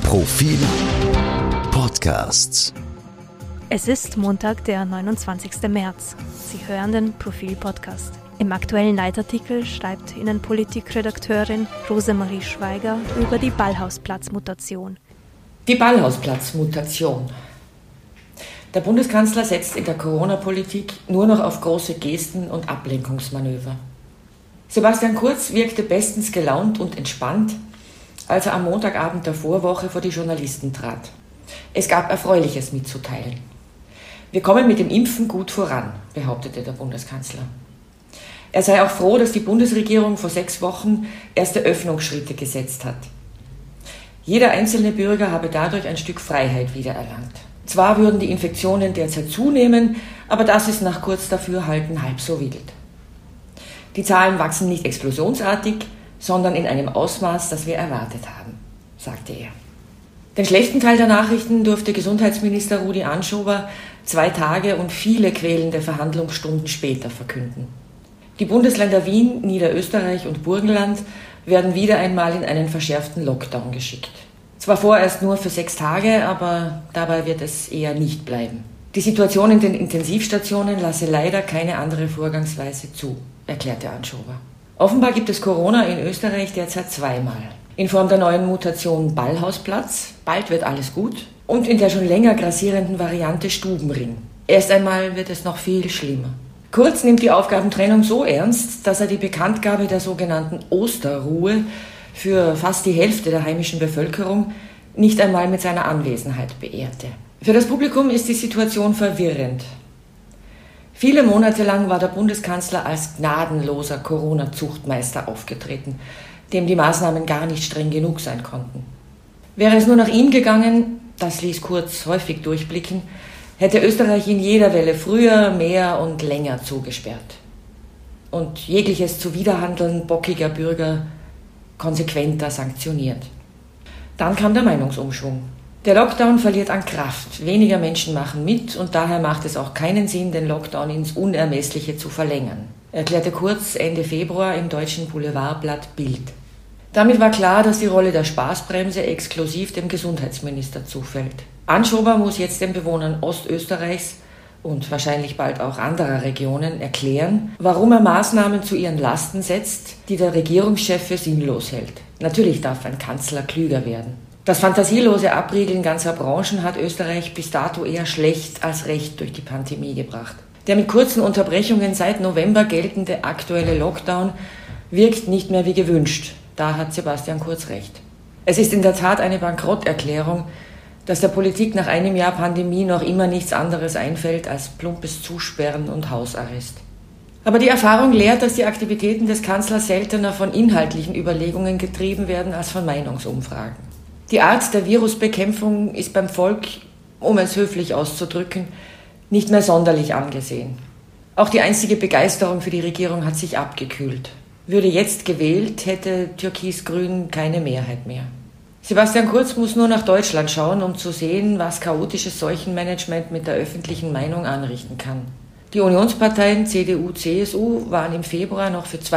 Profil Podcasts. Es ist Montag, der 29. März. Sie hören den Profil-Podcast. Im aktuellen Leitartikel schreibt Innenpolitikredakteurin Rosemarie Schweiger über die Ballhausplatz-Mutation. Die Ballhausplatz-Mutation. Der Bundeskanzler setzt in der Corona-Politik nur noch auf große Gesten und Ablenkungsmanöver. Sebastian Kurz wirkte bestens gelaunt und entspannt, als er am Montagabend der Vorwoche vor die Journalisten trat. Es gab Erfreuliches mitzuteilen. Wir kommen mit dem Impfen gut voran, behauptete der Bundeskanzler. Er sei auch froh, dass die Bundesregierung vor 6 Wochen erste Öffnungsschritte gesetzt hat. Jeder einzelne Bürger habe dadurch ein Stück Freiheit wiedererlangt. Zwar würden die Infektionen derzeit zunehmen, aber das ist nach Kurz Dafürhalten halb so wild. Die Zahlen wachsen nicht explosionsartig, sondern in einem Ausmaß, das wir erwartet haben, sagte er. Den schlechten Teil der Nachrichten durfte Gesundheitsminister Rudi Anschober 2 Tage und viele quälende Verhandlungsstunden später verkünden. Die Bundesländer Wien, Niederösterreich und Burgenland werden wieder einmal in einen verschärften Lockdown geschickt. Zwar vorerst nur für 6 Tage, aber dabei wird es eher nicht bleiben. Die Situation in den Intensivstationen lasse leider keine andere Vorgangsweise zu, erklärte Anschober. Offenbar gibt es Corona in Österreich derzeit 2-mal. In Form der neuen Mutation Ballhausplatz, bald wird alles gut, und in der schon länger grassierenden Variante Stubenring. Erst einmal wird es noch viel schlimmer. Kurz nimmt die Aufgabentrennung so ernst, dass er die Bekanntgabe der sogenannten Osterruhe für fast die Hälfte der heimischen Bevölkerung nicht einmal mit seiner Anwesenheit beehrte. Für das Publikum ist die Situation verwirrend. Viele Monate lang war der Bundeskanzler als gnadenloser Corona-Zuchtmeister aufgetreten, dem die Maßnahmen gar nicht streng genug sein konnten. Wäre es nur nach ihm gegangen, das ließ Kurz häufig durchblicken, hätte Österreich in jeder Welle früher, mehr und länger zugesperrt. Und jegliches Zuwiderhandeln bockiger Bürger konsequenter sanktioniert. Dann kam der Meinungsumschwung. Der Lockdown verliert an Kraft, weniger Menschen machen mit und daher macht es auch keinen Sinn, den Lockdown ins Unermessliche zu verlängern, erklärte Kurz Ende Februar im deutschen Boulevardblatt Bild. Damit war klar, dass die Rolle der Spaßbremse exklusiv dem Gesundheitsminister zufällt. Anschober muss jetzt den Bewohnern Ostösterreichs und wahrscheinlich bald auch anderer Regionen erklären, warum er Maßnahmen zu ihren Lasten setzt, die der Regierungschef für sinnlos hält. Natürlich darf ein Kanzler klüger werden. Das fantasielose Abriegeln ganzer Branchen hat Österreich bis dato eher schlecht als recht durch die Pandemie gebracht. Der mit kurzen Unterbrechungen seit November geltende aktuelle Lockdown wirkt nicht mehr wie gewünscht. Da hat Sebastian Kurz recht. Es ist in der Tat eine Bankrotterklärung, dass der Politik nach einem Jahr Pandemie noch immer nichts anderes einfällt als plumpes Zusperren und Hausarrest. Aber die Erfahrung lehrt, dass die Aktivitäten des Kanzlers seltener von inhaltlichen Überlegungen getrieben werden als von Meinungsumfragen. Die Art der Virusbekämpfung ist beim Volk, um es höflich auszudrücken, nicht mehr sonderlich angesehen. Auch die einstige Begeisterung für die Regierung hat sich abgekühlt. Würde jetzt gewählt, hätte Türkis-Grün keine Mehrheit mehr. Sebastian Kurz muss nur nach Deutschland schauen, um zu sehen, was chaotisches Seuchenmanagement mit der öffentlichen Meinung anrichten kann. Die Unionsparteien CDU, CSU waren im Februar noch für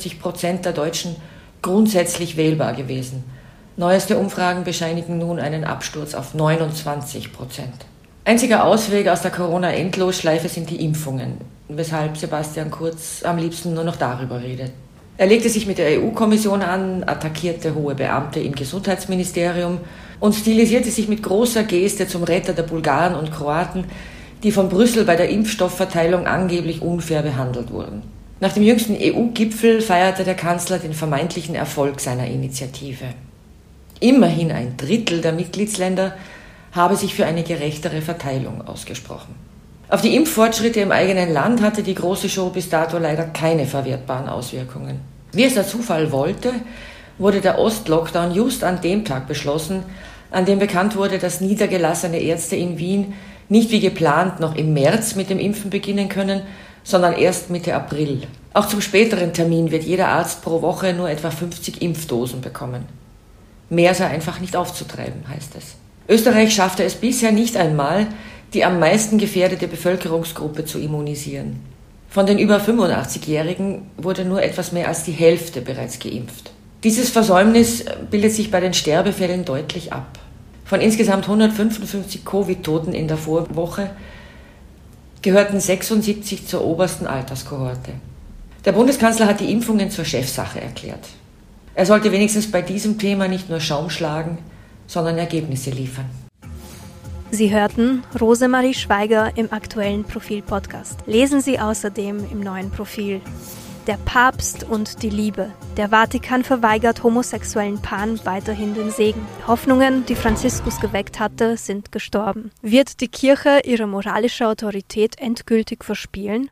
42% der Deutschen grundsätzlich wählbar gewesen. Neueste Umfragen bescheinigen nun einen Absturz auf 29%. Einziger Ausweg aus der Corona-Endlosschleife sind die Impfungen, weshalb Sebastian Kurz am liebsten nur noch darüber redet. Er legte sich mit der EU-Kommission an, attackierte hohe Beamte im Gesundheitsministerium und stilisierte sich mit großer Geste zum Retter der Bulgaren und Kroaten, die von Brüssel bei der Impfstoffverteilung angeblich unfair behandelt wurden. Nach dem jüngsten EU-Gipfel feierte der Kanzler den vermeintlichen Erfolg seiner Initiative. Immerhin 1/3 der Mitgliedsländer habe sich für eine gerechtere Verteilung ausgesprochen. Auf die Impffortschritte im eigenen Land hatte die große Show bis dato leider keine verwertbaren Auswirkungen. Wie es der Zufall wollte, wurde der Ost-Lockdown just an dem Tag beschlossen, an dem bekannt wurde, dass niedergelassene Ärzte in Wien nicht wie geplant noch im März mit dem Impfen beginnen können, sondern erst Mitte April. Auch zum späteren Termin wird jeder Arzt pro Woche nur etwa 50 Impfdosen bekommen. Mehr sei einfach nicht aufzutreiben, heißt es. Österreich schaffte es bisher nicht einmal, die am meisten gefährdete Bevölkerungsgruppe zu immunisieren. Von den über 85-Jährigen wurde nur etwas mehr als die Hälfte bereits geimpft. Dieses Versäumnis bildet sich bei den Sterbefällen deutlich ab. Von insgesamt 155 Covid-Toten in der Vorwoche gehörten 76 zur obersten Alterskohorte. Der Bundeskanzler hat die Impfungen zur Chefsache erklärt. Er sollte wenigstens bei diesem Thema nicht nur Schaum schlagen, sondern Ergebnisse liefern. Sie hörten Rosemarie Schweiger im aktuellen Profil-Podcast. Lesen Sie außerdem im neuen Profil: Der Papst und die Liebe. Der Vatikan verweigert homosexuellen Paaren weiterhin den Segen. Hoffnungen, die Franziskus geweckt hatte, sind gestorben. Wird die Kirche ihre moralische Autorität endgültig verspielen?